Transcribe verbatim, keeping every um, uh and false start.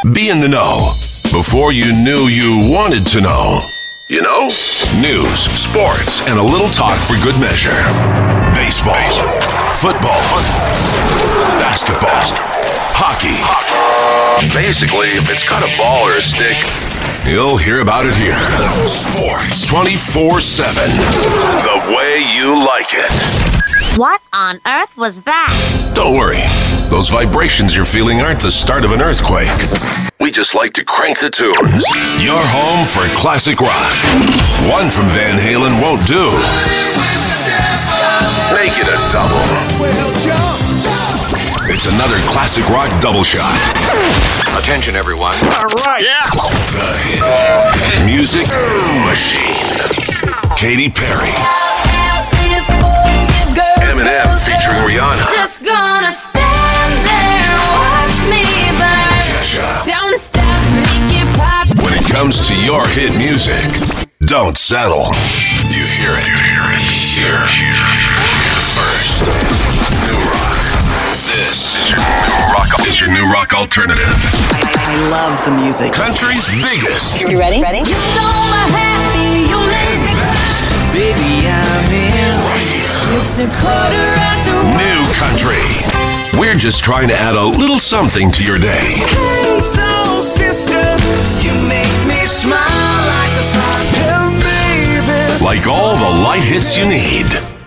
Be in the know before you knew you wanted to know. You know? News, sports, and a little talk for good measure. Baseball, football, basketball, hockey. Basically, if it's got a ball or a stick, you'll hear about it here. Sports twenty-four seven. The way you like it. What on earth was that? Don't worry. Those vibrations you're feeling aren't the start of an earthquake. We just like to crank the tunes. Your home for classic rock. One from Van Halen won't do. Make it a double. It's another classic rock double shot. Attention, everyone. All right. Yeah. The hit music machine. Katy Perry. Eminem featuring Rihanna. Just gonna stand there and watch me burn. Kesha. Don't stop, make it pop. When it comes to your hit music, don't settle. You hear it here first. New rock. This is your new rock alternative. I, I love the music. Country's biggest. You ready? Ready? You stole my happy, you made me best. Baby, I'm in. Right here. It's a quarter after one. New country. We're just trying to add a little something to your day. Hey, soul sister, you make me smile like the sun. Tell baby. Like all the light hits you need.